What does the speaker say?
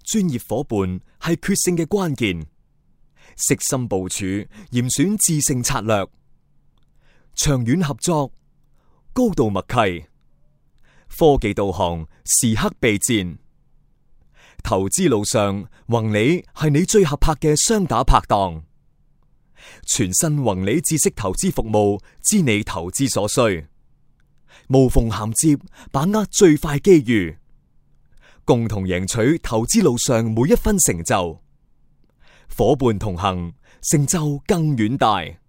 專業夥伴係決勝嘅關鍵，悉心部署，嚴選致勝策略，長遠合作，高度默契，科技導航，時刻備戰。投資路上，宏利係你最合拍嘅雙打拍檔。全新宏利知識投資服務，知你投資所需，無縫銜接，把握最快機遇，共同贏取投資路上每一分成就。夥伴同行，成就更遠大。